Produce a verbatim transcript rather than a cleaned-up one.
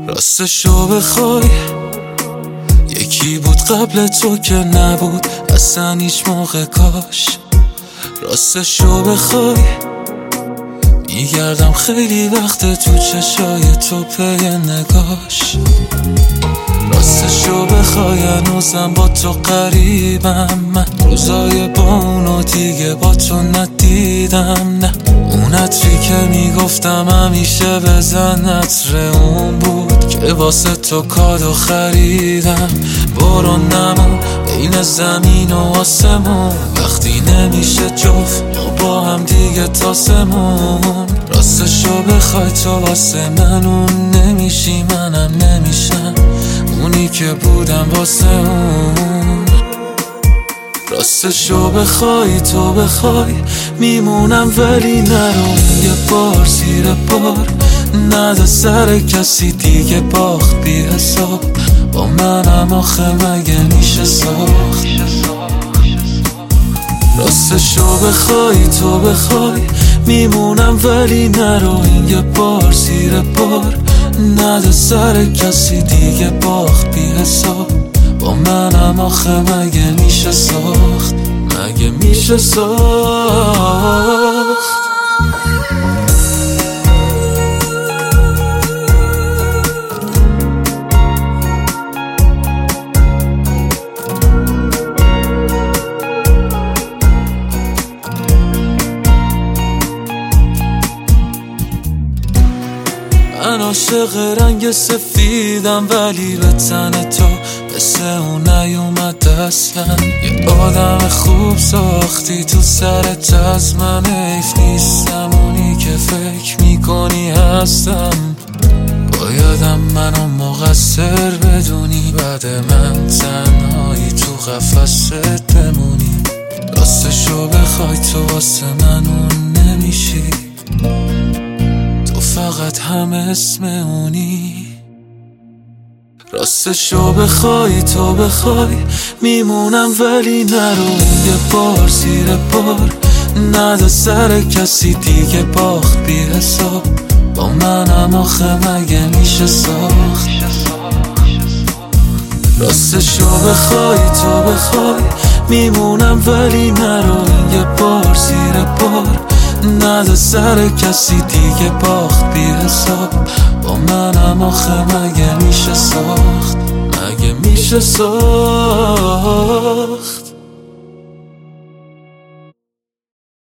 راستشو بخوای یکی بود قبل تو که نبود اصلا هیچ موقع. کاش راستشو بخوای میگردم خیلی وقت تو چشای تو پی نگاش. راستشو بخوای هنوزم با تو قریبم، من روزای با اونو دیگه با تو ندیدم. نه اون عطری که میگفتم همیشه بزن عطر اون بود که واسه تو کادو خریدم. برو نمون بین زمین و آسمون، وقتی نمیشه جفت ما با هم دیگه تاسمون. راستشو بخوای تو واسه من اون نمیشی، منم نمیشم اونی که بودم واسه اون. راستشو بخوای تو بخوای میمونم ولی نرو یه بار زیر بار نده سر کسی دیگه باخت بی حساب. با منم آخه مگه میشه ساخت؟ راستشو بخوای تو بخوای میمونم ولی نرو یه بار زیر بار نده سر کسی دیگه باخت بی حساب. با منم آخه مگه میشه ساخت؟ مگه میشه ساخت؟ من عاشق رنگ سفیدم ولی به تن تو مثل اون نیومد اصلا. یه آدم خوب ساختی تو سرت از من، حیف نیستم اونی که فکر میکنی هستم. بایدم منو مقصر بدونی، بعد من تنهایی تو قفست بمونی. راستشو بخوای تو واسه من اون نمیشی، فقط هم اسم اونی. راستشو بخوای تو بخوای میمونم ولی نرو یه بار زیر بار نده سر کسی دیگه باخت بی حساب. با منم آخه مگه میشه ساخت؟ راستشو بخوای تو بخوای میمونم ولی نرو یه بار زیر بار نده سر کسی دیگه باخت بی حساب. با منم آخه مگه میشه ساخت؟ مگه میشه ساخت؟